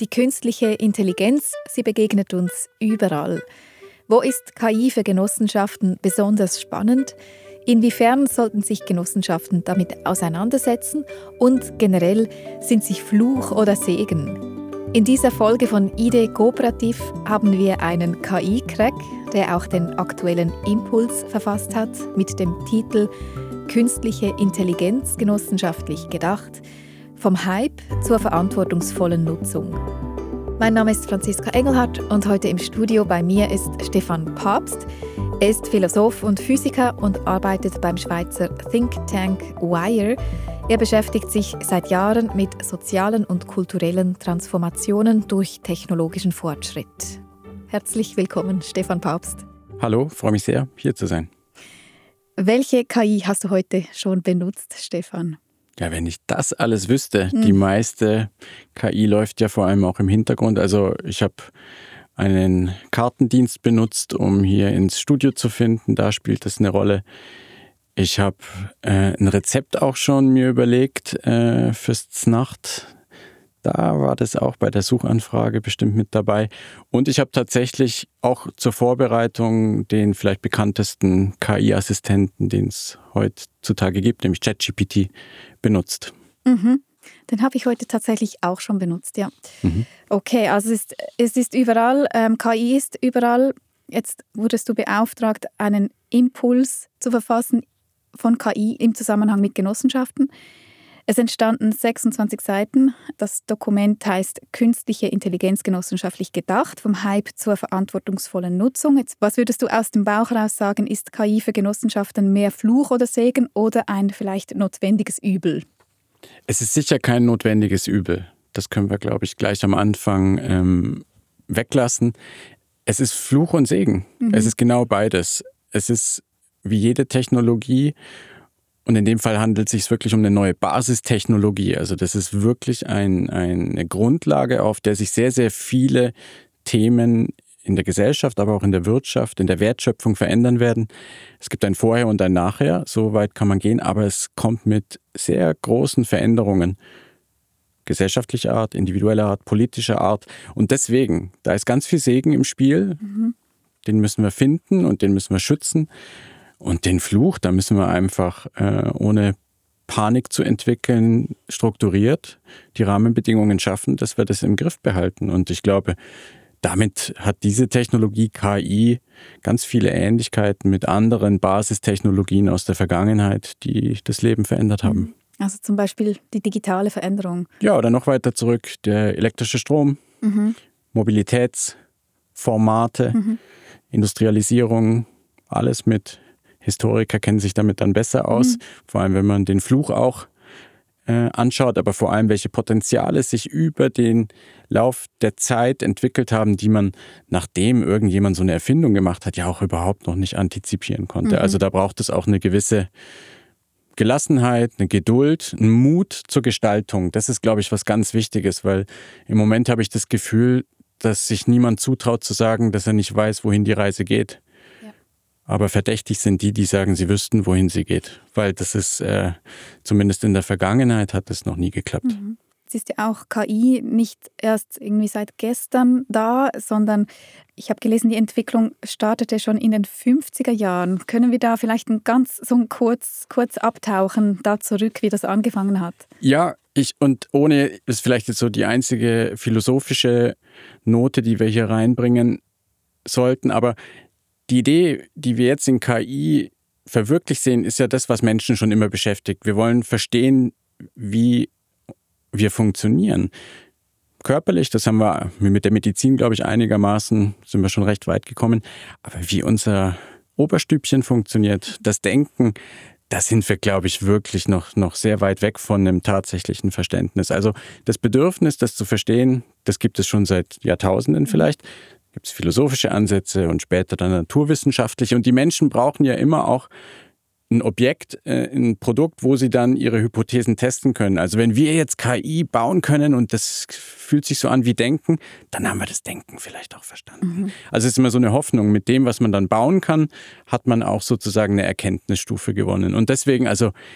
Die künstliche Intelligenz, sie begegnet uns überall. Wo ist KI für Genossenschaften besonders spannend? Inwiefern sollten sich Genossenschaften damit auseinandersetzen? Und generell, sind sie Fluch oder Segen? In dieser Folge von Idee Kooperativ haben wir einen KI-Crack, der auch den aktuellen Impuls verfasst hat, mit dem Titel Künstliche Intelligenz genossenschaftlich gedacht – vom Hype zur verantwortungsvollen Nutzung. Mein Name ist Franziska Engelhardt und heute im Studio bei mir ist Stefan Pabst. Er ist Philosoph und Physiker und arbeitet beim Schweizer Think Tank WIRE. Er beschäftigt sich seit Jahren mit sozialen und kulturellen Transformationen durch technologischen Fortschritt. Herzlich willkommen, Stefan Pabst. Hallo, freue mich sehr, hier zu sein. Welche KI hast du heute schon benutzt, Stefan? Ja, wenn ich das alles wüsste, die meiste KI läuft ja vor allem auch im Hintergrund. Also ich habe einen Kartendienst benutzt, um hier ins Studio zu finden. Da spielt das eine Rolle. Ich habe ein Rezept auch schon mir überlegt fürs Znacht. Da war das auch bei der Suchanfrage bestimmt mit dabei. Und ich habe tatsächlich auch zur Vorbereitung den vielleicht bekanntesten KI-Assistenten, den es heutzutage gibt, nämlich ChatGPT, benutzt. Mhm. Den habe ich heute tatsächlich auch schon benutzt, ja. Okay, also es ist überall, KI ist überall. Jetzt wurdest du beauftragt, einen Impuls zu verfassen von KI im Zusammenhang mit Genossenschaften. Es entstanden 26 Seiten. Das Dokument heißt Künstliche Intelligenz genossenschaftlich gedacht, vom Hype zur verantwortungsvollen Nutzung. Jetzt, was würdest du aus dem Bauch heraus sagen, ist KI für Genossenschaften mehr Fluch oder Segen oder ein vielleicht notwendiges Übel? Es ist sicher kein notwendiges Übel. Das können wir, glaube ich, gleich am Anfang weglassen. Es ist Fluch und Segen. Es ist genau beides. Es ist wie jede Technologie. Und in dem Fall handelt es sich wirklich um eine neue Basistechnologie. Also das ist wirklich eine Grundlage, auf der sich sehr, sehr viele Themen in der Gesellschaft, aber auch in der Wirtschaft, in der Wertschöpfung verändern werden. Es gibt ein Vorher und ein Nachher, so weit kann man gehen, aber es kommt mit sehr großen Veränderungen gesellschaftlicher Art, individueller Art, politischer Art. Und deswegen, da ist ganz viel Segen im Spiel, den müssen wir finden und den müssen wir schützen. Und den Fluch, da müssen wir einfach ohne Panik zu entwickeln, strukturiert die Rahmenbedingungen schaffen, dass wir das im Griff behalten. Und ich glaube, damit hat diese Technologie KI ganz viele Ähnlichkeiten mit anderen Basistechnologien aus der Vergangenheit, die das Leben verändert haben. Also zum Beispiel die digitale Veränderung. Ja, oder noch weiter zurück, der elektrische Strom, Mobilitätsformate, Industrialisierung, alles mit. Historiker kennen sich damit dann besser aus, vor allem wenn man den Fluch auch anschaut, aber vor allem welche Potenziale sich über den Lauf der Zeit entwickelt haben, die man, nachdem irgendjemand so eine Erfindung gemacht hat, ja auch überhaupt noch nicht antizipieren konnte. Also da braucht es auch eine gewisse Gelassenheit, eine Geduld, einen Mut zur Gestaltung. Das ist, glaube ich, was ganz Wichtiges, weil im Moment habe ich das Gefühl, dass sich niemand zutraut zu sagen, dass er nicht weiß, wohin die Reise geht. Aber verdächtig sind die sagen, sie wüssten, wohin sie geht. Weil das ist, zumindest in der Vergangenheit, hat das noch nie geklappt. Es ist ja auch KI nicht erst irgendwie seit gestern da, sondern ich habe gelesen, die Entwicklung startete schon in den 50er Jahren. Können wir da vielleicht kurz abtauchen, da zurück, wie das angefangen hat? Ja, und ohne, ist vielleicht jetzt so die einzige philosophische Note, die wir hier reinbringen sollten, aber die Idee, die wir jetzt in KI verwirklicht sehen, ist ja das, was Menschen schon immer beschäftigt. Wir wollen verstehen, wie wir funktionieren. Körperlich, das haben wir mit der Medizin, glaube ich, einigermaßen, sind wir schon recht weit gekommen. Aber wie unser Oberstübchen funktioniert, das Denken, da sind wir, glaube ich, wirklich noch sehr weit weg von einem tatsächlichen Verständnis. Also das Bedürfnis, das zu verstehen, das gibt es schon seit Jahrtausenden vielleicht. Gibt es philosophische Ansätze und später dann naturwissenschaftliche. Und die Menschen brauchen ja immer auch ein Objekt, ein Produkt, wo sie dann ihre Hypothesen testen können. Also wenn wir jetzt KI bauen können und das fühlt sich so an wie Denken, dann haben wir das Denken vielleicht auch verstanden. Also es ist immer so eine Hoffnung, mit dem, was man dann bauen kann, hat man auch sozusagen eine Erkenntnisstufe gewonnen. Und deswegen, also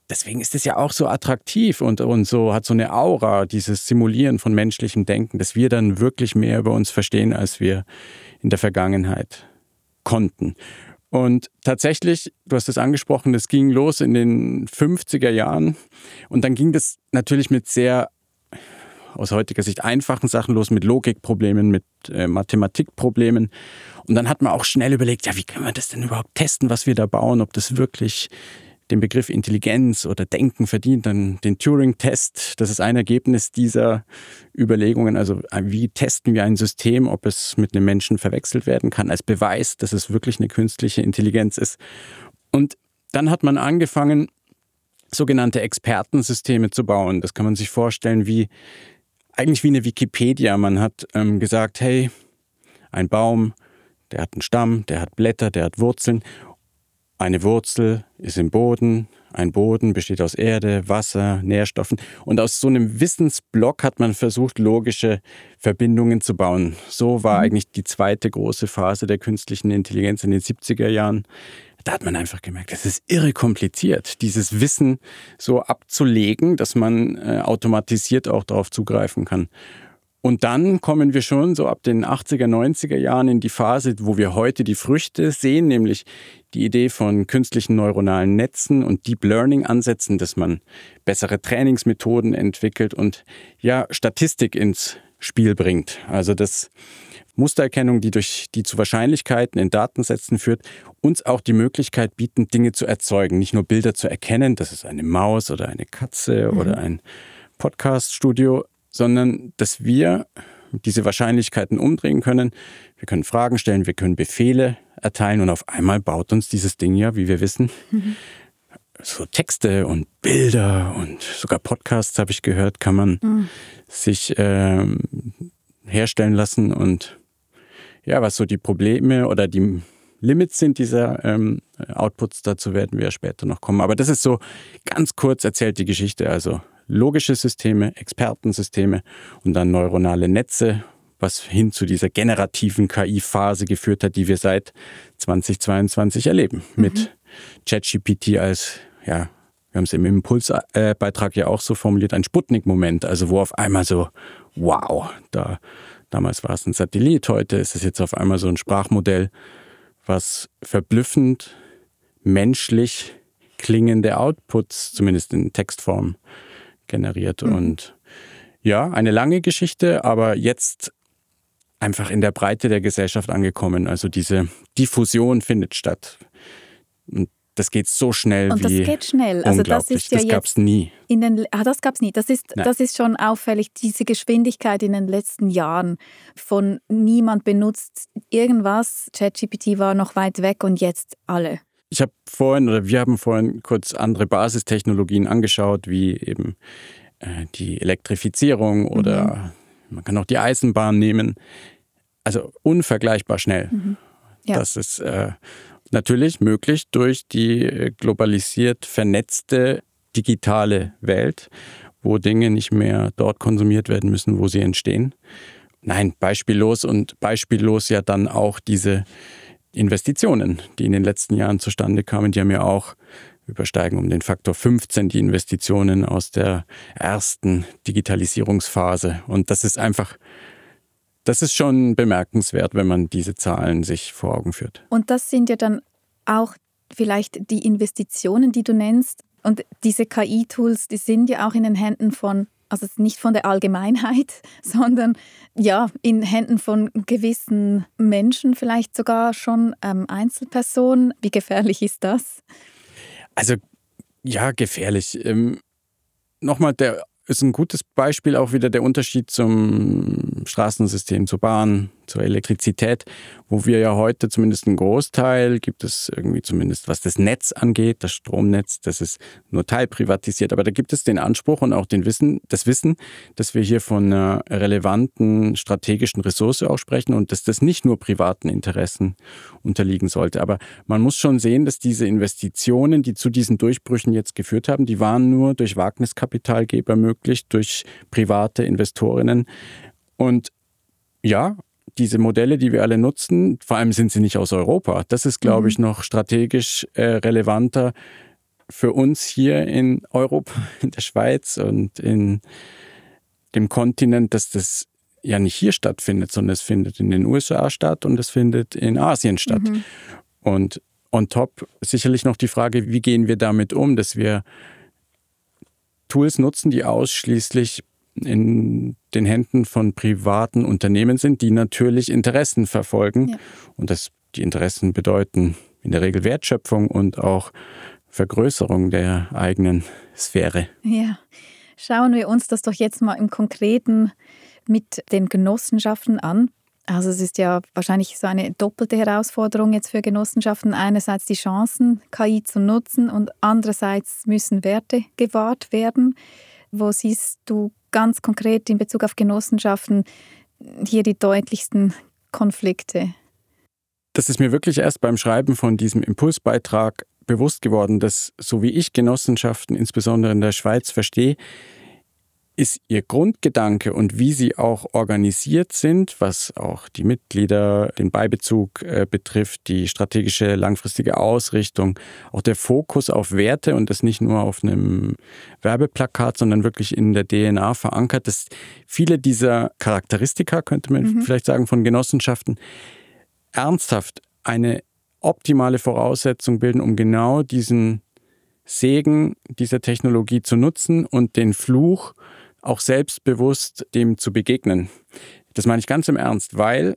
deswegen ist es ja auch so attraktiv und so hat so eine Aura, dieses Simulieren von menschlichem Denken, dass wir dann wirklich mehr über uns verstehen, als wir in der Vergangenheit konnten. Und tatsächlich, du hast es angesprochen, das ging los in den 50er Jahren und dann ging das natürlich mit sehr, aus heutiger Sicht, einfachen Sachen los, mit Logikproblemen, mit Mathematikproblemen. Und dann hat man auch schnell überlegt, ja, wie können wir das denn überhaupt testen, was wir da bauen, ob das wirklich den Begriff Intelligenz oder Denken verdient, dann den Turing-Test. Das ist ein Ergebnis dieser Überlegungen. Also wie testen wir ein System, ob es mit einem Menschen verwechselt werden kann, als Beweis, dass es wirklich eine künstliche Intelligenz ist. Und dann hat man angefangen, sogenannte Expertensysteme zu bauen. Das kann man sich vorstellen eigentlich wie eine Wikipedia. Man hat gesagt, hey, ein Baum, der hat einen Stamm, der hat Blätter, der hat Wurzeln. Eine Wurzel ist im Boden, ein Boden besteht aus Erde, Wasser, Nährstoffen. Und aus so einem Wissensblock hat man versucht, logische Verbindungen zu bauen. So war eigentlich die zweite große Phase der künstlichen Intelligenz in den 70er Jahren. Da hat man einfach gemerkt, es ist irre kompliziert, dieses Wissen so abzulegen, dass man automatisiert auch darauf zugreifen kann. Und dann kommen wir schon so ab den 80er, 90er Jahren in die Phase, wo wir heute die Früchte sehen, nämlich die Idee von künstlichen neuronalen Netzen und Deep Learning Ansätzen, dass man bessere Trainingsmethoden entwickelt und ja, Statistik ins Spiel bringt. Also das Mustererkennung, die zu Wahrscheinlichkeiten in Datensätzen führt, uns auch die Möglichkeit bieten, Dinge zu erzeugen, nicht nur Bilder zu erkennen, das ist eine Maus oder eine Katze oder ein Podcast-Studio, sondern dass wir diese Wahrscheinlichkeiten umdrehen können. Wir können Fragen stellen, wir können Befehle erteilen und auf einmal baut uns dieses Ding ja, wie wir wissen, so Texte und Bilder und sogar Podcasts, habe ich gehört, kann man sich herstellen lassen. Und ja, was so die Probleme oder die Limits sind dieser Outputs, dazu werden wir später noch kommen. Aber das ist so ganz kurz erzählt die Geschichte, also logische Systeme, Expertensysteme und dann neuronale Netze, was hin zu dieser generativen KI-Phase geführt hat, die wir seit 2022 erleben. Mit ChatGPT als, ja, wir haben es im Impulsbeitrag ja auch so formuliert, ein Sputnik-Moment, also wo auf einmal so, wow, damals war es ein Satellit, heute ist es jetzt auf einmal so ein Sprachmodell, was verblüffend menschlich klingende Outputs, zumindest in Textform, generiert. Und ja, eine lange Geschichte, aber jetzt einfach in der Breite der Gesellschaft angekommen. Also diese Diffusion findet statt. Und das geht so schnell und wie das geht schnell. Also unglaublich. Das gab es nie. Das gab es nie. Das ist schon auffällig, diese Geschwindigkeit in den letzten Jahren. Von niemand benutzt irgendwas, ChatGPT war noch weit weg und jetzt alle. Wir haben vorhin kurz andere Basistechnologien angeschaut, wie eben die Elektrifizierung oder man kann auch die Eisenbahn nehmen. Also unvergleichbar schnell. Ja. Das ist natürlich möglich durch die globalisiert vernetzte digitale Welt, wo Dinge nicht mehr dort konsumiert werden müssen, wo sie entstehen. Nein, beispiellos ja dann auch diese Investitionen, die in den letzten Jahren zustande kamen, die haben ja auch übersteigen um den Faktor 15 die Investitionen aus der ersten Digitalisierungsphase. Und das ist schon bemerkenswert, wenn man diese Zahlen sich vor Augen führt. Und das sind ja dann auch vielleicht die Investitionen, die du nennst. Und diese KI-Tools, die sind ja auch in den Händen also nicht von der Allgemeinheit, sondern ja in Händen von gewissen Menschen, vielleicht sogar schon Einzelpersonen. Wie gefährlich ist das? Also ja, gefährlich. Nochmal, ist ein gutes Beispiel auch wieder der Unterschied zum Straßensystem, zur Bahn, zur Elektrizität, wo wir ja heute zumindest einen Großteil, gibt es irgendwie zumindest, was das Netz angeht, das Stromnetz, das ist nur teilprivatisiert, aber da gibt es den Anspruch und auch das Wissen, dass wir hier von einer relevanten strategischen Ressource auch sprechen und dass das nicht nur privaten Interessen unterliegen sollte. Aber man muss schon sehen, dass diese Investitionen, die zu diesen Durchbrüchen jetzt geführt haben, die waren nur durch Wagniskapitalgeber möglich, durch private Investorinnen. Und ja, diese Modelle, die wir alle nutzen, vor allem sind sie nicht aus Europa. Das ist, glaube ich, noch strategisch relevanter. für uns hier in Europa, in der Schweiz und in dem Kontinent, dass das ja nicht hier stattfindet, sondern es findet in den USA statt und es findet in Asien statt. Und on top sicherlich noch die Frage, wie gehen wir damit um, dass wir Tools nutzen, die ausschließlich in den Händen von privaten Unternehmen sind, die natürlich Interessen verfolgen. Ja. Und die Interessen bedeuten in der Regel Wertschöpfung und auch Vergrößerung der eigenen Sphäre. Ja, schauen wir uns das doch jetzt mal im Konkreten mit den Genossenschaften an. Also es ist ja wahrscheinlich so eine doppelte Herausforderung jetzt für Genossenschaften. Einerseits die Chancen, KI zu nutzen und andererseits müssen Werte gewahrt werden. Wo siehst du ganz konkret in Bezug auf Genossenschaften hier die deutlichsten Konflikte? Das ist mir wirklich erst beim Schreiben von diesem Impulsbeitrag bewusst geworden, dass, so wie ich Genossenschaften insbesondere in der Schweiz verstehe, ist ihr Grundgedanke und wie sie auch organisiert sind, was auch die Mitglieder, den Beibezug betrifft, die strategische langfristige Ausrichtung, auch der Fokus auf Werte und das nicht nur auf einem Werbeplakat, sondern wirklich in der DNA verankert, dass viele dieser Charakteristika, könnte man vielleicht sagen, von Genossenschaften, ernsthaft eine optimale Voraussetzung bilden, um genau diesen Segen dieser Technologie zu nutzen und den Fluch auch selbstbewusst dem zu begegnen. Das meine ich ganz im Ernst, weil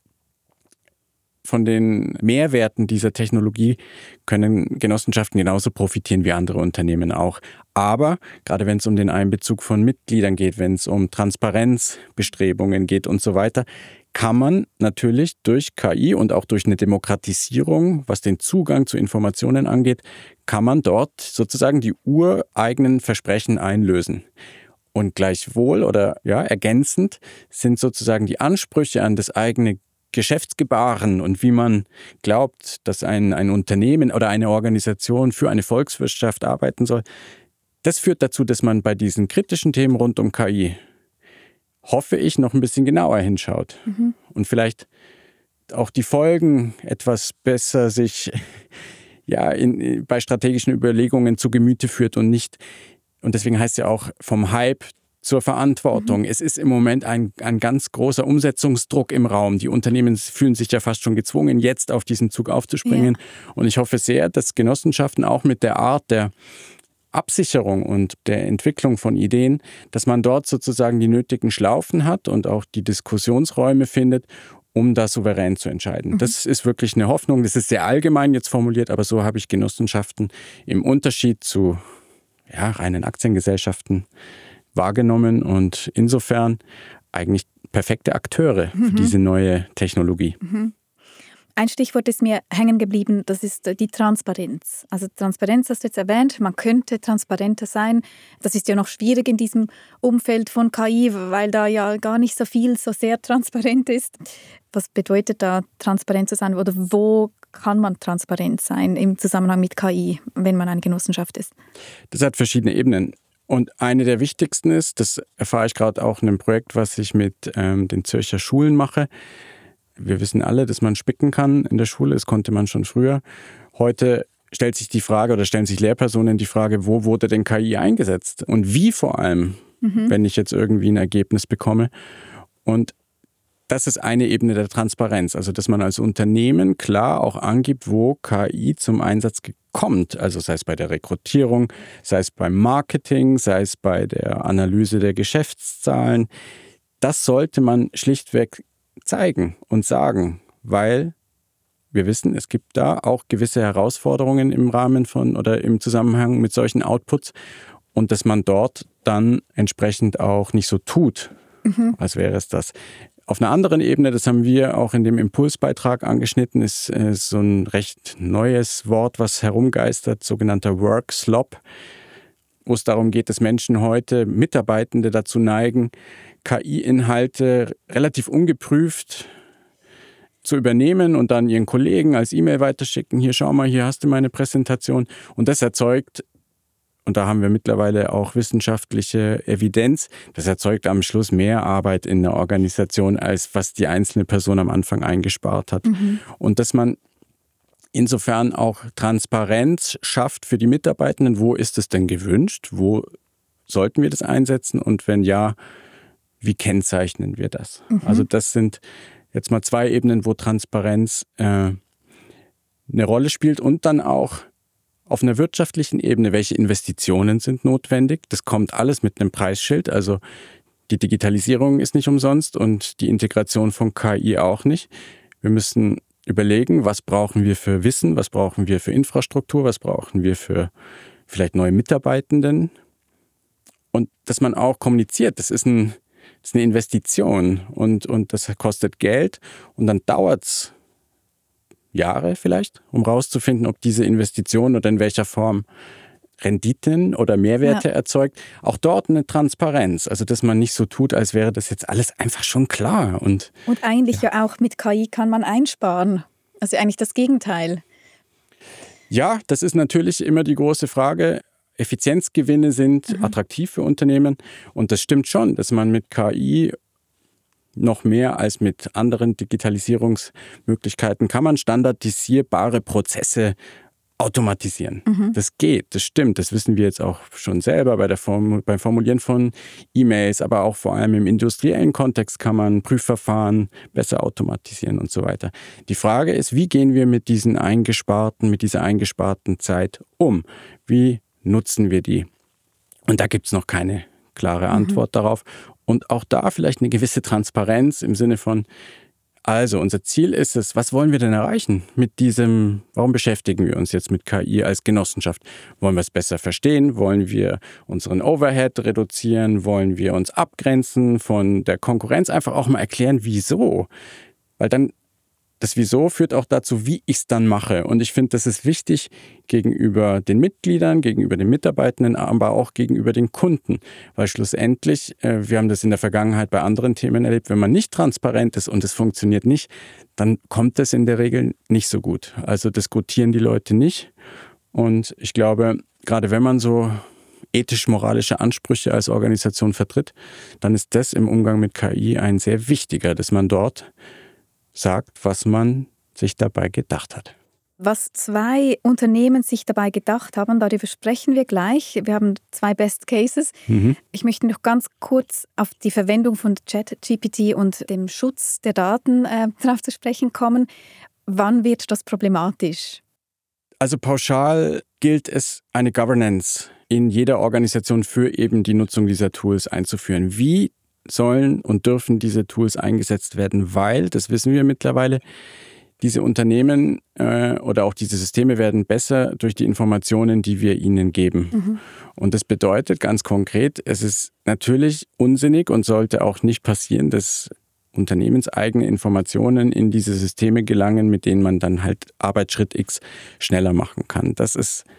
von den Mehrwerten dieser Technologie können Genossenschaften genauso profitieren wie andere Unternehmen auch. Aber gerade wenn es um den Einbezug von Mitgliedern geht, wenn es um Transparenzbestrebungen geht und so weiter, kann man natürlich durch KI und auch durch eine Demokratisierung, was den Zugang zu Informationen angeht, kann man dort sozusagen die ureigenen Versprechen einlösen. Und gleichwohl oder ergänzend sind sozusagen die Ansprüche an das eigene Geschäftsgebaren und wie man glaubt, dass ein Unternehmen oder eine Organisation für eine Volkswirtschaft arbeiten soll. Das führt dazu, dass man bei diesen kritischen Themen rund um KI, hoffe ich, noch ein bisschen genauer hinschaut und vielleicht auch die Folgen etwas besser sich bei strategischen Überlegungen zu Gemüte führt und nicht. Und deswegen heißt es ja auch vom Hype zur Verantwortung. Es ist im Moment ein ganz großer Umsetzungsdruck im Raum. Die Unternehmen fühlen sich ja fast schon gezwungen, jetzt auf diesen Zug aufzuspringen. Ja. Und ich hoffe sehr, dass Genossenschaften auch mit der Art der Absicherung und der Entwicklung von Ideen, dass man dort sozusagen die nötigen Schlaufen hat und auch die Diskussionsräume findet, um da souverän zu entscheiden. Das ist wirklich eine Hoffnung. Das ist sehr allgemein jetzt formuliert, aber so habe ich Genossenschaften im Unterschied zu reinen Aktiengesellschaften wahrgenommen und insofern eigentlich perfekte Akteure für diese neue Technologie. Ein Stichwort ist mir hängen geblieben, das ist die Transparenz. Also Transparenz hast du jetzt erwähnt, man könnte transparenter sein. Das ist ja noch schwierig in diesem Umfeld von KI, weil da ja gar nicht so viel so sehr transparent ist. Was bedeutet da, transparent zu sein oder wo kann man transparent sein im Zusammenhang mit KI, wenn man eine Genossenschaft ist? Das hat verschiedene Ebenen. Und eine der wichtigsten ist, das erfahre ich gerade auch in einem Projekt, was ich mit den Zürcher Schulen mache. Wir wissen alle, dass man spicken kann in der Schule. Das konnte man schon früher. Heute stellt sich die Frage oder stellen sich Lehrpersonen die Frage, wo wurde denn KI eingesetzt? Und wie vor allem, wenn ich jetzt irgendwie ein Ergebnis bekomme. Und das ist eine Ebene der Transparenz. Also, dass man als Unternehmen klar auch angibt, wo KI zum Einsatz kommt. Also sei es bei der Rekrutierung, sei es beim Marketing, sei es bei der Analyse der Geschäftszahlen. Das sollte man schlichtweg zeigen und sagen, weil wir wissen, es gibt da auch gewisse Herausforderungen im Rahmen von oder im Zusammenhang mit solchen Outputs und dass man dort dann entsprechend auch nicht so tut, als wäre es das. Auf einer anderen Ebene, das haben wir auch in dem Impulsbeitrag angeschnitten, ist so ein recht neues Wort, was herumgeistert, sogenannter Work Slop, wo es darum geht, dass Menschen heute, Mitarbeitende dazu neigen, KI-Inhalte relativ ungeprüft zu übernehmen und dann ihren Kollegen als E-Mail weiterschicken. Hier, schau mal, hier hast du meine Präsentation. Und das erzeugt, und da haben wir mittlerweile auch wissenschaftliche Evidenz, das erzeugt am Schluss mehr Arbeit in der Organisation, als was die einzelne Person am Anfang eingespart hat. Und dass man insofern auch Transparenz schafft für die Mitarbeitenden. Wo ist es denn gewünscht? Wo sollten wir das einsetzen? Und wenn ja, wie kennzeichnen wir das? Also das sind jetzt mal 2 Ebenen, wo Transparenz eine Rolle spielt und dann auch auf einer wirtschaftlichen Ebene, welche Investitionen sind notwendig. Das kommt alles mit einem Preisschild. Also die Digitalisierung ist nicht umsonst und die Integration von KI auch nicht. Wir müssen überlegen, was brauchen wir für Wissen, was brauchen wir für Infrastruktur, was brauchen wir für vielleicht neue Mitarbeitenden. Und dass man auch kommuniziert, das ist eine Investition und das kostet Geld und dann dauert es Jahre vielleicht, um rauszufinden, ob diese Investition oder in welcher Form Renditen oder Mehrwerte erzeugt. Auch dort eine Transparenz, also dass man nicht so tut, als wäre das jetzt alles einfach schon klar. Und eigentlich ja auch mit KI kann man einsparen. Also eigentlich das Gegenteil. Ja, das ist natürlich immer die große Frage. Effizienzgewinne sind attraktiv für Unternehmen und das stimmt schon, dass man mit KI noch mehr als mit anderen Digitalisierungsmöglichkeiten kann man standardisierbare Prozesse automatisieren. Das geht, das stimmt. Das wissen wir jetzt auch schon selber beim Formulieren von E-Mails, aber auch vor allem im industriellen Kontext kann man Prüfverfahren besser automatisieren und so weiter. Die Frage ist, wie gehen wir mit dieser eingesparten Zeit um? Wie nutzen wir die? Und da gibt es noch keine klare Antwort darauf. Und auch da vielleicht eine gewisse Transparenz im Sinne von, also unser Ziel ist es, was wollen wir denn erreichen mit warum beschäftigen wir uns jetzt mit KI als Genossenschaft? Wollen wir es besser verstehen? Wollen wir unseren Overhead reduzieren? Wollen wir uns abgrenzen von der Konkurrenz? Einfach auch mal erklären, wieso. Weil dann das Wieso führt auch dazu, wie ich es dann mache. Und ich finde, das ist wichtig gegenüber den Mitgliedern, gegenüber den Mitarbeitenden, aber auch gegenüber den Kunden. Weil schlussendlich, wir haben das in der Vergangenheit bei anderen Themen erlebt, wenn man nicht transparent ist und es funktioniert nicht, dann kommt es in der Regel nicht so gut. Also diskutieren die Leute nicht. Und ich glaube, gerade wenn man so ethisch-moralische Ansprüche als Organisation vertritt, dann ist das im Umgang mit KI ein sehr wichtiger, dass man dort sagt, was man sich dabei gedacht hat. Was 2 Unternehmen sich dabei gedacht haben, darüber sprechen wir gleich. Wir haben 2 Best Cases. Ich möchte noch ganz kurz auf die Verwendung von ChatGPT und dem Schutz der Daten darauf zu sprechen kommen. Wann wird das problematisch? Also pauschal gilt es, eine Governance in jeder Organisation für eben die Nutzung dieser Tools einzuführen. Wie sollen und dürfen diese Tools eingesetzt werden, weil, das wissen wir mittlerweile, diese Unternehmen oder auch diese Systeme werden besser durch die Informationen, die wir ihnen geben. Und das bedeutet ganz konkret, es ist natürlich unsinnig und sollte auch nicht passieren, dass unternehmenseigene Informationen in diese Systeme gelangen, mit denen man dann halt Arbeitsschritt X schneller machen kann. Das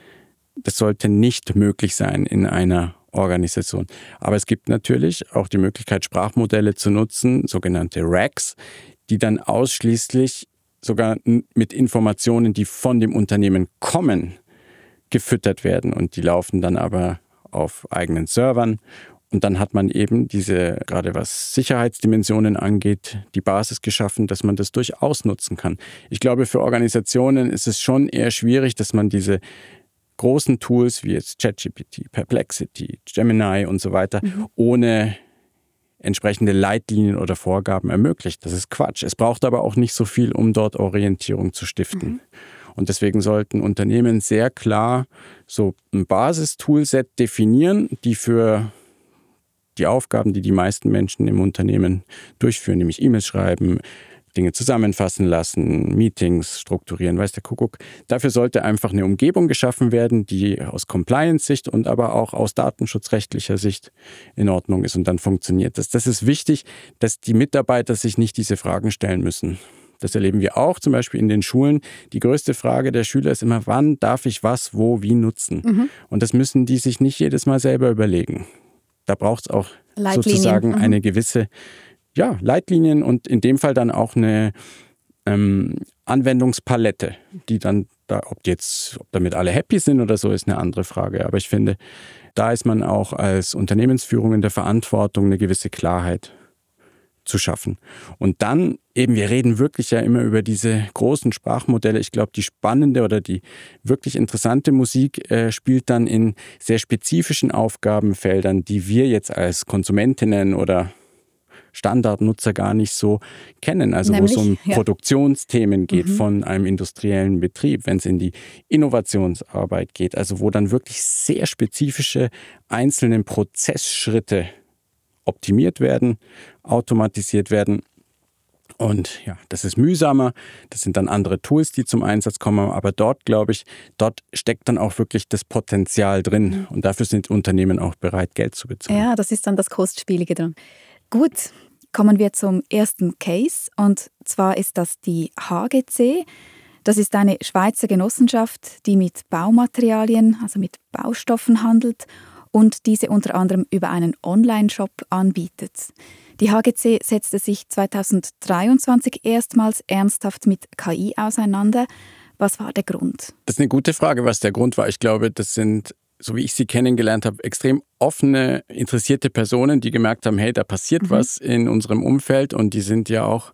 sollte nicht möglich sein in einer Organisation. Aber es gibt natürlich auch die Möglichkeit, Sprachmodelle zu nutzen, sogenannte RAGs, die dann ausschließlich sogar mit Informationen, die von dem Unternehmen kommen, gefüttert werden. Und die laufen dann aber auf eigenen Servern. Und dann hat man eben diese, gerade was Sicherheitsdimensionen angeht, die Basis geschaffen, dass man das durchaus nutzen kann. Ich glaube, für Organisationen ist es schon eher schwierig, dass man diese großen Tools wie jetzt ChatGPT, Perplexity, Gemini und so weiter ohne entsprechende Leitlinien oder Vorgaben ermöglicht. Das ist Quatsch. Es braucht aber auch nicht so viel, um dort Orientierung zu stiften. Und deswegen sollten Unternehmen sehr klar so ein Basistoolset definieren, die für die Aufgaben, die die meisten Menschen im Unternehmen durchführen, nämlich E-Mails schreiben, Dinge zusammenfassen lassen, Meetings strukturieren, weiß der Kuckuck. Dafür sollte einfach eine Umgebung geschaffen werden, die aus Compliance-Sicht und aber auch aus datenschutzrechtlicher Sicht in Ordnung ist und dann funktioniert das. Das ist wichtig, dass die Mitarbeiter sich nicht diese Fragen stellen müssen. Das erleben wir auch zum Beispiel in den Schulen. Die größte Frage der Schüler ist immer, wann darf ich was, wo, wie nutzen? Und das müssen die sich nicht jedes Mal selber überlegen. Da braucht es auch sozusagen eine gewisse Leitlinien und in dem Fall dann auch eine Anwendungspalette, die dann, ob damit alle happy sind oder so, ist eine andere Frage. Aber ich finde, da ist man auch als Unternehmensführung in der Verantwortung, eine gewisse Klarheit zu schaffen. Und dann eben, wir reden wirklich ja immer über diese großen Sprachmodelle. Ich glaube, die spannende oder die wirklich interessante Musik spielt dann in sehr spezifischen Aufgabenfeldern, die wir jetzt als Konsumentinnen oder Standardnutzer gar nicht so kennen. Also wo es um Produktionsthemen geht von einem industriellen Betrieb, wenn es in die Innovationsarbeit geht, also wo dann wirklich sehr spezifische einzelne Prozessschritte optimiert werden, automatisiert werden. Und ja, das ist mühsamer, das sind dann andere Tools, die zum Einsatz kommen, aber dort, glaube ich, dort steckt dann auch wirklich das Potenzial drin und dafür sind Unternehmen auch bereit, Geld zu bezahlen. Ja, das ist dann das Kostspielige dran. Gut, kommen wir zum ersten Case und zwar ist das die HGC. Das ist eine Schweizer Genossenschaft, die mit Baumaterialien, also mit Baustoffen handelt und diese unter anderem über einen Online-Shop anbietet. Die HGC setzte sich 2023 erstmals ernsthaft mit KI auseinander. Was war der Grund? Das ist eine gute Frage, was der Grund war. Ich glaube, das sind, so wie ich sie kennengelernt habe, extrem offene, interessierte Personen, die gemerkt haben, hey, da passiert was in unserem Umfeld und die sind ja auch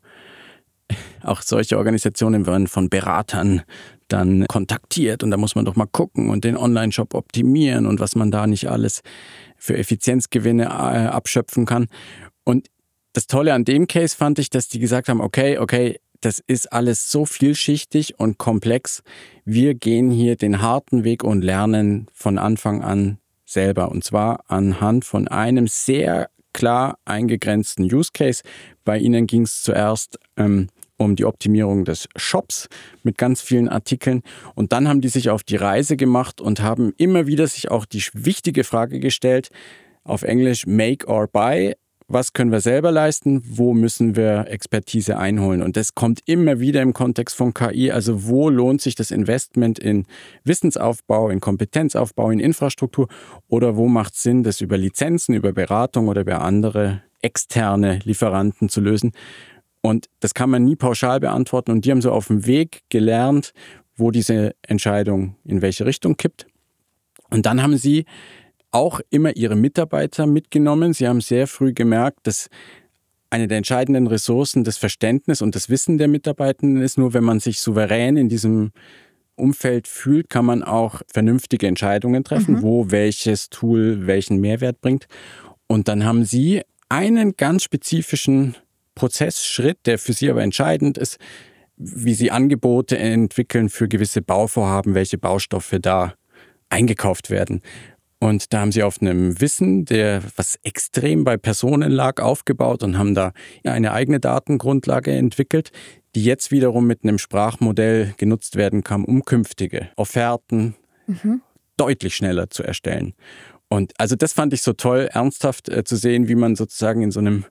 solche Organisationen werden von Beratern dann kontaktiert und da muss man doch mal gucken und den Online-Shop optimieren und was man da nicht alles für Effizienzgewinne abschöpfen kann. Und das Tolle an dem Case fand ich, dass die gesagt haben, okay, das ist alles so vielschichtig und komplex. Wir gehen hier den harten Weg und lernen von Anfang an selber. Und zwar anhand von einem sehr klar eingegrenzten Use Case. Bei ihnen ging es zuerst um die Optimierung des Shops mit ganz vielen Artikeln. Und dann haben die sich auf die Reise gemacht und haben immer wieder sich auch die wichtige Frage gestellt, auf Englisch Make or Buy. Was können wir selber leisten? Wo müssen wir Expertise einholen? Und das kommt immer wieder im Kontext von KI. Also wo lohnt sich das Investment in Wissensaufbau, in Kompetenzaufbau, in Infrastruktur? Oder wo macht es Sinn, das über Lizenzen, über Beratung oder über andere externe Lieferanten zu lösen? Und das kann man nie pauschal beantworten. Und die haben so auf dem Weg gelernt, wo diese Entscheidung in welche Richtung kippt. Und dann haben sie auch immer ihre Mitarbeiter mitgenommen. Sie haben sehr früh gemerkt, dass eine der entscheidenden Ressourcen das Verständnis und das Wissen der Mitarbeitenden ist. Nur wenn man sich souverän in diesem Umfeld fühlt, kann man auch vernünftige Entscheidungen treffen, wo welches Tool welchen Mehrwert bringt. Und dann haben sie einen ganz spezifischen Prozessschritt, der für sie aber entscheidend ist, wie sie Angebote entwickeln für gewisse Bauvorhaben, welche Baustoffe da eingekauft werden. Und da haben sie auf einem Wissen, was extrem bei Personen lag, aufgebaut und haben da eine eigene Datengrundlage entwickelt, die jetzt wiederum mit einem Sprachmodell genutzt werden kann, um künftige Offerten deutlich schneller zu erstellen. Und also das fand ich so toll, ernsthaft zu sehen, wie man sozusagen in so einem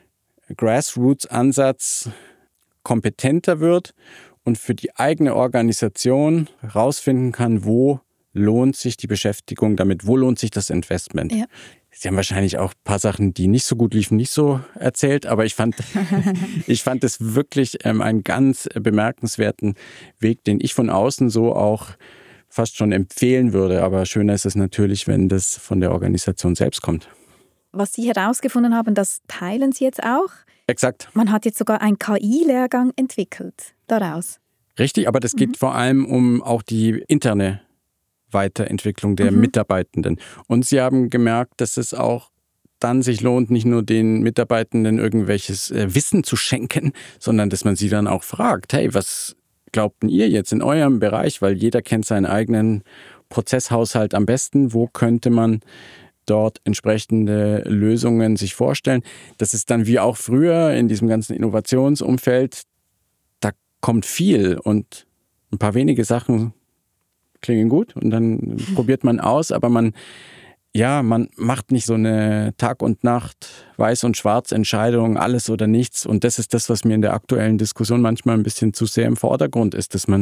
Grassroots-Ansatz kompetenter wird und für die eigene Organisation herausfinden kann, wo lohnt sich die Beschäftigung damit, wo lohnt sich das Investment. Ja. Sie haben wahrscheinlich auch ein paar Sachen, die nicht so gut liefen, nicht so erzählt, aber ich fand es wirklich einen ganz bemerkenswerten Weg, den ich von außen so auch fast schon empfehlen würde. Aber schöner ist es natürlich, wenn das von der Organisation selbst kommt. Was Sie herausgefunden haben, das teilen Sie jetzt auch? Exakt. Man hat jetzt sogar einen KI-Lehrgang entwickelt daraus. Richtig, aber das geht vor allem um auch die interne Weiterentwicklung der Mitarbeitenden. Und sie haben gemerkt, dass es auch dann sich lohnt, nicht nur den Mitarbeitenden irgendwelches Wissen zu schenken, sondern dass man sie dann auch fragt, hey, was glaubten ihr jetzt in eurem Bereich? Weil jeder kennt seinen eigenen Prozesshaushalt am besten. Wo könnte man dort entsprechende Lösungen sich vorstellen? Das ist dann wie auch früher in diesem ganzen Innovationsumfeld, da kommt viel und ein paar wenige Sachen klingen gut und dann probiert man aus, aber man macht nicht so eine Tag und Nacht, Weiß und Schwarz Entscheidung, alles oder nichts. Und das ist das, was mir in der aktuellen Diskussion manchmal ein bisschen zu sehr im Vordergrund ist, dass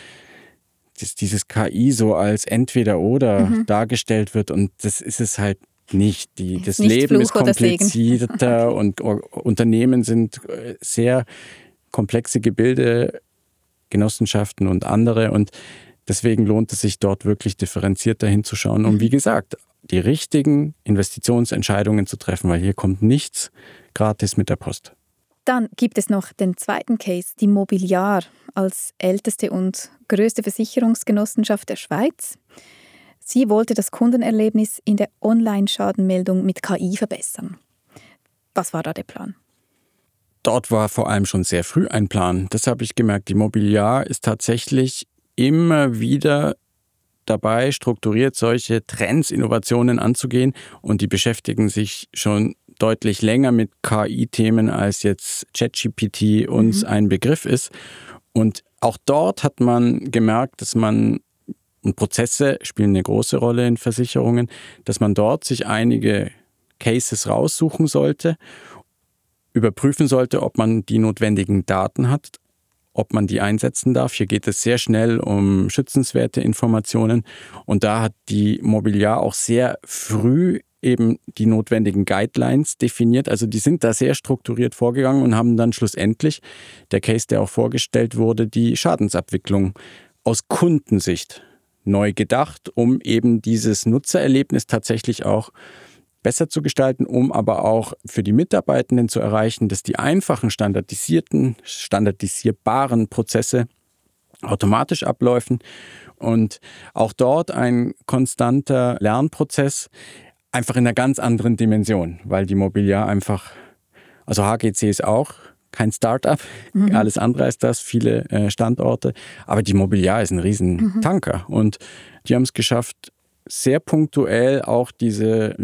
dieses KI so als entweder oder dargestellt wird und das ist es halt nicht. Das Leben ist komplizierter und Unternehmen sind sehr komplexe Gebilde, Genossenschaften und andere und deswegen lohnt es sich dort wirklich differenzierter hinzuschauen, um wie gesagt, die richtigen Investitionsentscheidungen zu treffen, weil hier kommt nichts gratis mit der Post. Dann gibt es noch den zweiten Case, die Mobiliar als älteste und größte Versicherungsgenossenschaft der Schweiz. Sie wollte das Kundenerlebnis in der Online-Schadenmeldung mit KI verbessern. Was war da der Plan? Dort war vor allem schon sehr früh ein Plan. Das habe ich gemerkt. Die Mobiliar ist tatsächlich immer wieder dabei, strukturiert solche Trends, Innovationen anzugehen. Und die beschäftigen sich schon deutlich länger mit KI-Themen, als jetzt ChatGPT uns ein Begriff ist. Und auch dort hat man gemerkt, dass man, und Prozesse spielen eine große Rolle in Versicherungen, dass man dort sich einige Cases raussuchen sollte, überprüfen sollte, ob man die notwendigen Daten hat, ob man die einsetzen darf. Hier geht es sehr schnell um schützenswerte Informationen. Und da hat die Mobiliar auch sehr früh eben die notwendigen Guidelines definiert. Also die sind da sehr strukturiert vorgegangen und haben dann schlussendlich, der Case, der auch vorgestellt wurde, die Schadensabwicklung aus Kundensicht neu gedacht, um eben dieses Nutzererlebnis tatsächlich auch besser zu gestalten, um aber auch für die Mitarbeitenden zu erreichen, dass die einfachen, standardisierbaren Prozesse automatisch abläufen und auch dort ein konstanter Lernprozess, einfach in einer ganz anderen Dimension, weil die Mobiliar einfach, also HGC ist auch kein Start-up, alles andere als das, viele Standorte, aber die Mobiliar ist ein Riesentanker und die haben es geschafft, sehr punktuell auch diese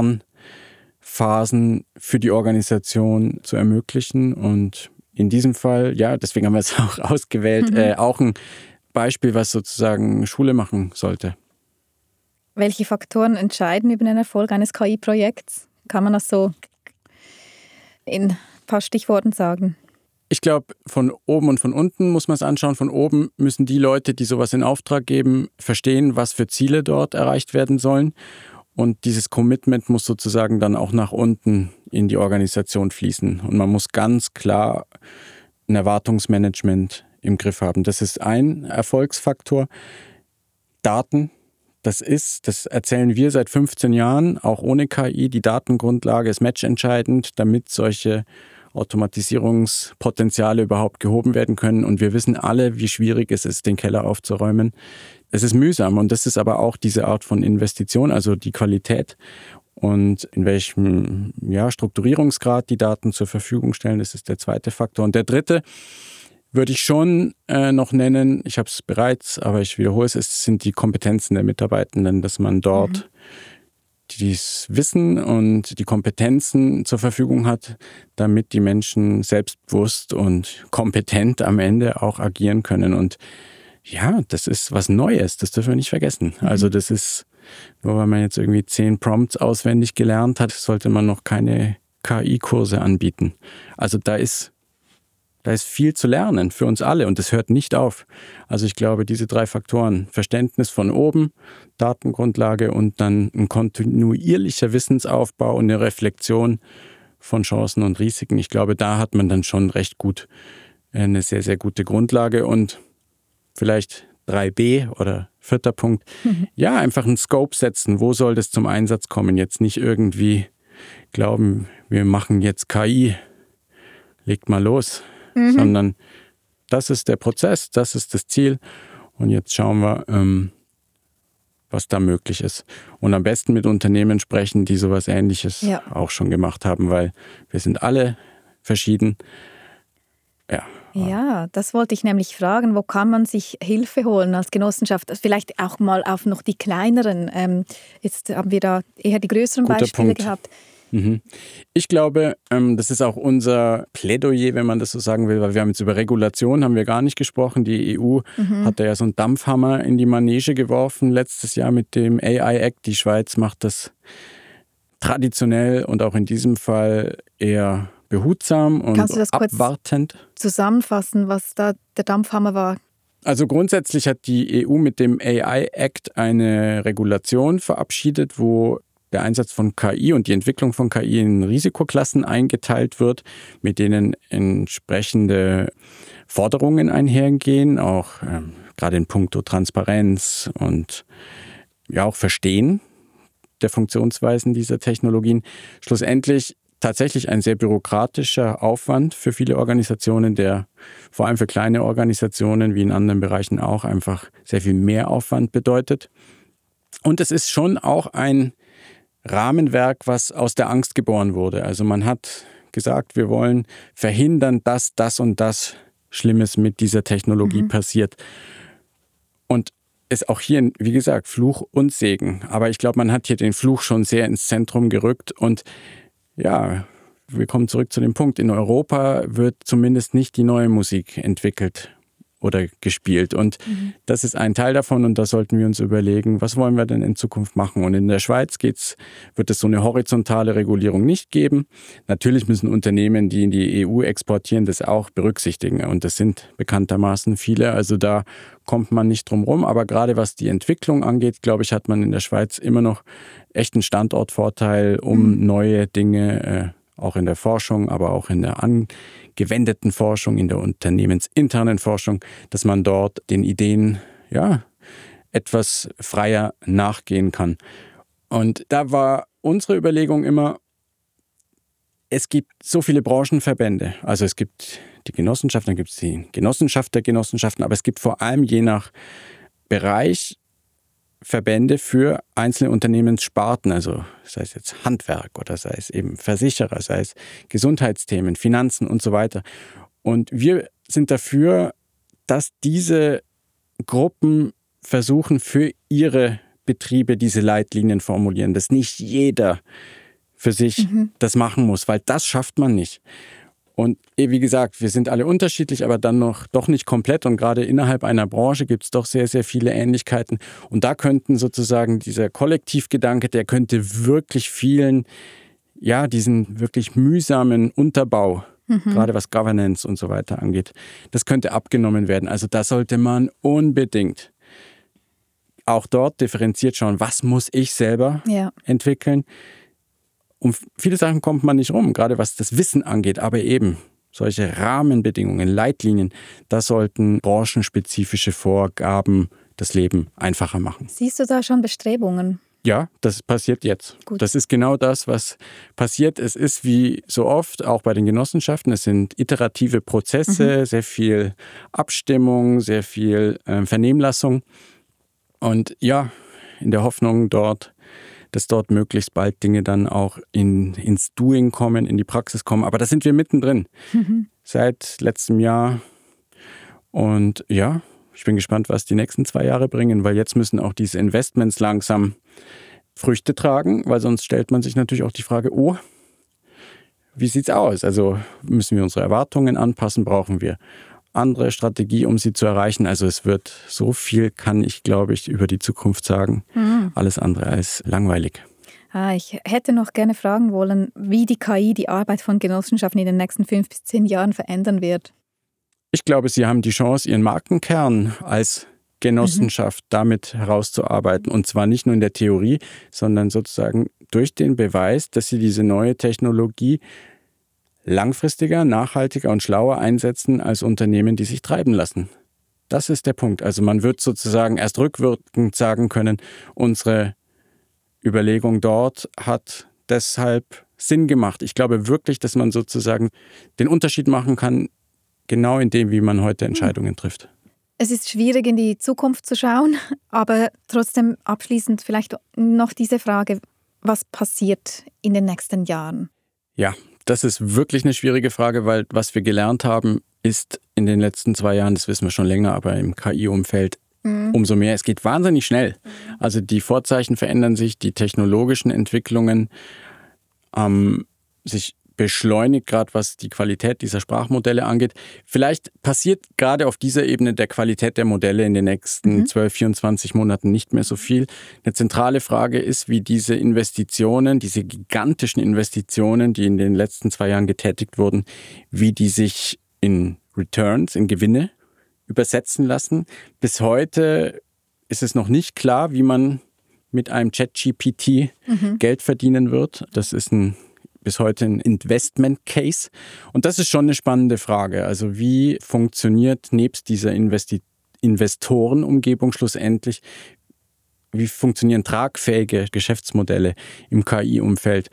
Lernphasen für die Organisation zu ermöglichen und in diesem Fall, ja, deswegen haben wir es auch ausgewählt, auch ein Beispiel, was sozusagen Schule machen sollte. Welche Faktoren entscheiden über den Erfolg eines KI-Projekts? Kann man das so in ein paar Stichworten sagen? Ich glaube, von oben und von unten muss man es anschauen. Von oben müssen die Leute, die sowas in Auftrag geben, verstehen, was für Ziele dort erreicht werden sollen. Und dieses Commitment muss sozusagen dann auch nach unten in die Organisation fließen. Und man muss ganz klar ein Erwartungsmanagement im Griff haben. Das ist ein Erfolgsfaktor. Daten. Das erzählen wir seit 15 Jahren, auch ohne KI. Die Datengrundlage ist matchentscheidend, damit solche Automatisierungspotenziale überhaupt gehoben werden können. Und wir wissen alle, wie schwierig es ist, den Keller aufzuräumen. Es ist mühsam und das ist aber auch diese Art von Investition, also die Qualität und in welchem Strukturierungsgrad die Daten zur Verfügung stellen. Das ist der zweite Faktor. Und der dritte würde ich schon noch nennen, ich habe es bereits, aber ich wiederhole es sind die Kompetenzen der Mitarbeitenden, dass man dort dieses Wissen und die Kompetenzen zur Verfügung hat, damit die Menschen selbstbewusst und kompetent am Ende auch agieren können. Und ja, das ist was Neues, das dürfen wir nicht vergessen. Also das ist, nur weil man jetzt irgendwie 10 Prompts auswendig gelernt hat, sollte man noch keine KI-Kurse anbieten. Also da ist viel zu lernen für uns alle und das hört nicht auf. Also ich glaube, diese 3 Faktoren, Verständnis von oben, Datengrundlage und dann ein kontinuierlicher Wissensaufbau und eine Reflexion von Chancen und Risiken. Ich glaube, da hat man dann schon recht gut eine sehr, sehr gute Grundlage und vielleicht 3b oder 4. Punkt. Ja, einfach einen Scope setzen. Wo soll das zum Einsatz kommen? Jetzt nicht irgendwie glauben, wir machen jetzt KI, legt mal los. Sondern das ist der Prozess, das ist das Ziel und jetzt schauen wir, was da möglich ist. Und am besten mit Unternehmen sprechen, die sowas Ähnliches auch schon gemacht haben, weil wir sind alle verschieden. Ja, das wollte ich nämlich fragen. Wo kann man sich Hilfe holen als Genossenschaft? Vielleicht auch mal auf noch die kleineren. Jetzt haben wir da eher die größeren Guter Beispiele Punkt. gehabt. Ich glaube, das ist auch unser Plädoyer, wenn man das so sagen will, weil wir haben jetzt über Regulation haben wir gar nicht gesprochen. Die EU hat da ja so einen Dampfhammer in die Manege geworfen letztes Jahr mit dem AI Act. Die Schweiz macht das traditionell und auch in diesem Fall eher behutsam und Kannst du das abwartend. Kurz zusammenfassen, was da der Dampfhammer war? Also grundsätzlich hat die EU mit dem AI Act eine Regulation verabschiedet, wo der Einsatz von KI und die Entwicklung von KI in Risikoklassen eingeteilt wird, mit denen entsprechende Forderungen einhergehen, auch gerade in puncto Transparenz und ja auch Verstehen der Funktionsweisen dieser Technologien. Schlussendlich tatsächlich ein sehr bürokratischer Aufwand für viele Organisationen, der vor allem für kleine Organisationen wie in anderen Bereichen auch einfach sehr viel mehr Aufwand bedeutet. Und es ist schon auch ein Rahmenwerk, was aus der Angst geboren wurde. Also man hat gesagt, wir wollen verhindern, dass das und das Schlimmes mit dieser Technologie passiert. Und ist auch hier, wie gesagt, Fluch und Segen. Aber ich glaube, man hat hier den Fluch schon sehr ins Zentrum gerückt. Und ja, wir kommen zurück zu dem Punkt. In Europa wird zumindest nicht die neue Musik entwickelt oder gespielt. Und das ist ein Teil davon. Und da sollten wir uns überlegen, was wollen wir denn in Zukunft machen? Und in der Schweiz wird es so eine horizontale Regulierung nicht geben. Natürlich müssen Unternehmen, die in die EU exportieren, das auch berücksichtigen. Und das sind bekanntermaßen viele. Also da kommt man nicht drum rum. Aber gerade was die Entwicklung angeht, glaube ich, hat man in der Schweiz immer noch echt einen Standortvorteil, um neue Dinge auch in der Forschung, aber auch in der angewendeten Forschung, in der unternehmensinternen Forschung, dass man dort den Ideen etwas freier nachgehen kann. Und da war unsere Überlegung immer, es gibt so viele Branchenverbände. Also es gibt die Genossenschaft, dann gibt es die Genossenschaft der Genossenschaften, aber es gibt vor allem je nach Bereich Verbände für einzelne Unternehmenssparten, also sei es jetzt Handwerk oder sei es eben Versicherer, sei es Gesundheitsthemen, Finanzen und so weiter. Und wir sind dafür, dass diese Gruppen versuchen, für ihre Betriebe diese Leitlinien formulieren, dass nicht jeder für sich das machen muss, weil das schafft man nicht. Und wie gesagt, wir sind alle unterschiedlich, aber dann doch nicht komplett. Und gerade innerhalb einer Branche gibt es doch sehr, sehr viele Ähnlichkeiten. Und da könnten sozusagen dieser Kollektivgedanke, der könnte wirklich vielen, diesen wirklich mühsamen Unterbau, gerade was Governance und so weiter angeht, das könnte abgenommen werden. Also da sollte man unbedingt auch dort differenziert schauen, was muss ich selber entwickeln. Um viele Sachen kommt man nicht rum, gerade was das Wissen angeht, aber eben solche Rahmenbedingungen, Leitlinien, da sollten branchenspezifische Vorgaben das Leben einfacher machen. Siehst du da schon Bestrebungen? Ja, das passiert jetzt. Gut. Das ist genau das, was passiert. Es ist wie so oft, auch bei den Genossenschaften, es sind iterative Prozesse, sehr viel Abstimmung, sehr viel Vernehmlassung. Und ja, in der Hoffnung dass dort möglichst bald Dinge dann auch ins Doing kommen, in die Praxis kommen. Aber da sind wir mittendrin, seit letztem Jahr. Und ja, ich bin gespannt, was die nächsten 2 Jahre bringen, weil jetzt müssen auch diese Investments langsam Früchte tragen, weil sonst stellt man sich natürlich auch die Frage, wie sieht's aus? Also müssen wir unsere Erwartungen anpassen, brauchen wir andere Strategie, um sie zu erreichen. Also es wird so viel, kann ich, glaube ich, über die Zukunft sagen. Alles andere als langweilig. Ich hätte noch gerne fragen wollen, wie die KI die Arbeit von Genossenschaften in den nächsten 5 bis 10 Jahren verändern wird. Ich glaube, sie haben die Chance, ihren Markenkern als Genossenschaft damit herauszuarbeiten. Und zwar nicht nur in der Theorie, sondern sozusagen durch den Beweis, dass sie diese neue Technologie langfristiger, nachhaltiger und schlauer einsetzen als Unternehmen, die sich treiben lassen. Das ist der Punkt. Also man wird sozusagen erst rückwirkend sagen können, unsere Überlegung dort hat deshalb Sinn gemacht. Ich glaube wirklich, dass man sozusagen den Unterschied machen kann, genau in dem, wie man heute Entscheidungen trifft. Es ist schwierig, in die Zukunft zu schauen, aber trotzdem abschließend vielleicht noch diese Frage, was passiert in den nächsten Jahren? Ja, das ist wirklich eine schwierige Frage, weil was wir gelernt haben, ist in den letzten 2 Jahren, das wissen wir schon länger, aber im KI-Umfeld umso mehr. Es geht wahnsinnig schnell. Also die Vorzeichen verändern sich, die technologischen Entwicklungen sich beschleunigt, gerade was die Qualität dieser Sprachmodelle angeht. Vielleicht passiert gerade auf dieser Ebene der Qualität der Modelle in den nächsten 12, 24 Monaten nicht mehr so viel. Eine zentrale Frage ist, wie diese Investitionen, diese gigantischen Investitionen, die in den letzten 2 Jahren getätigt wurden, wie die sich in Returns, in Gewinne übersetzen lassen. Bis heute ist es noch nicht klar, wie man mit einem ChatGPT Geld verdienen wird. Das ist bis heute ein Investment Case. Und das ist schon eine spannende Frage. Also wie funktioniert nebst dieser Investorenumgebung schlussendlich, wie funktionieren tragfähige Geschäftsmodelle im KI-Umfeld?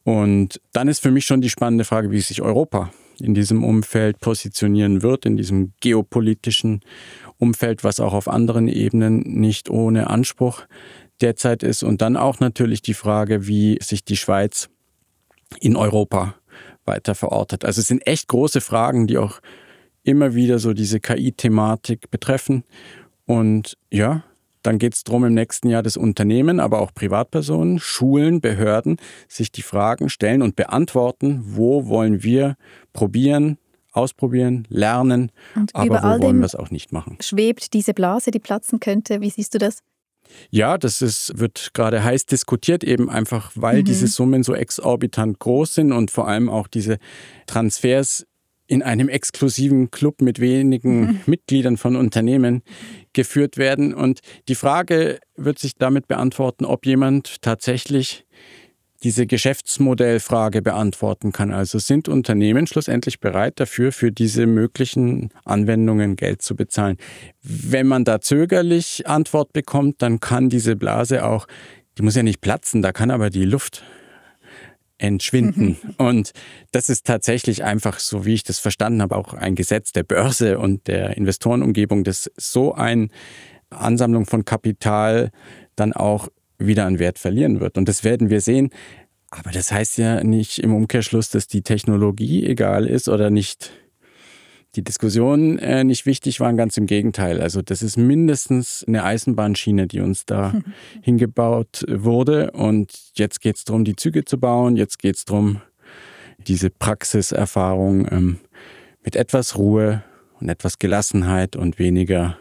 Und dann ist für mich schon die spannende Frage, wie sich Europa in diesem Umfeld positionieren wird, in diesem geopolitischen Umfeld, was auch auf anderen Ebenen nicht ohne Anspruch derzeit ist. Und dann auch natürlich die Frage, wie sich die Schweiz in Europa weiter verortet. Also es sind echt große Fragen, die auch immer wieder so diese KI-Thematik betreffen. Und ja, dann geht es darum, im nächsten Jahr das Unternehmen, aber auch Privatpersonen, Schulen, Behörden, sich die Fragen stellen und beantworten, wo wollen wir probieren, ausprobieren, lernen, und aber wo wollen wir es auch nicht machen. Schwebt diese Blase, die platzen könnte. Wie siehst du das? Ja, wird gerade heiß diskutiert, eben einfach, weil diese Summen so exorbitant groß sind und vor allem auch diese Transfers in einem exklusiven Club mit wenigen Mitgliedern von Unternehmen geführt werden. Und die Frage wird sich damit beantworten, ob jemand tatsächlich diese Geschäftsmodellfrage beantworten kann. Also sind Unternehmen schlussendlich bereit dafür, für diese möglichen Anwendungen Geld zu bezahlen? Wenn man da zögerlich Antwort bekommt, dann kann diese Blase auch, die muss ja nicht platzen, da kann aber die Luft entschwinden. Und das ist tatsächlich einfach, so wie ich das verstanden habe, auch ein Gesetz der Börse und der Investorenumgebung, dass so eine Ansammlung von Kapital dann auch wieder an Wert verlieren wird. Und das werden wir sehen. Aber das heißt ja nicht im Umkehrschluss, dass die Technologie egal ist oder nicht die Diskussionen nicht wichtig waren. Ganz im Gegenteil. Also das ist mindestens eine Eisenbahnschiene, die uns da hingebaut wurde. Und jetzt geht es darum, die Züge zu bauen. Jetzt geht es darum, diese Praxiserfahrung mit etwas Ruhe und etwas Gelassenheit und weniger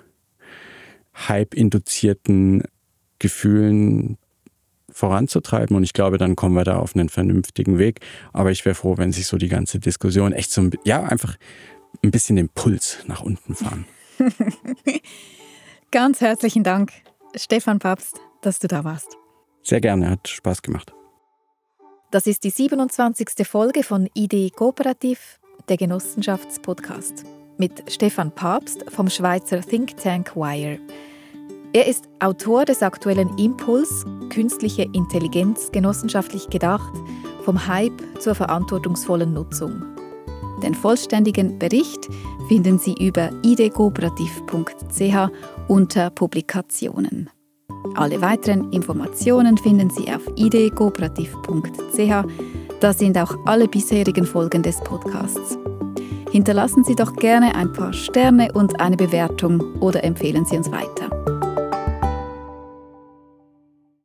Hype-induzierten Gefühlen voranzutreiben. Und ich glaube, dann kommen wir da auf einen vernünftigen Weg. Aber ich wäre froh, wenn sich so die ganze Diskussion echt so einfach ein bisschen den Puls nach unten fahren. Ganz herzlichen Dank, Stefan Pabst, dass du da warst. Sehr gerne, hat Spaß gemacht. Das ist die 27. Folge von Idee Kooperativ, der Genossenschaftspodcast, mit Stefan Pabst vom Schweizer Think Tank Wire. Er ist Autor des aktuellen Impuls Künstliche Intelligenz genossenschaftlich gedacht, vom Hype zur verantwortungsvollen Nutzung. Den vollständigen Bericht finden Sie über ideekooperativ.ch unter Publikationen. Alle weiteren Informationen finden Sie auf ideekooperativ.ch. Da sind auch alle bisherigen Folgen des Podcasts. Hinterlassen Sie doch gerne ein paar Sterne und eine Bewertung oder empfehlen Sie uns weiter.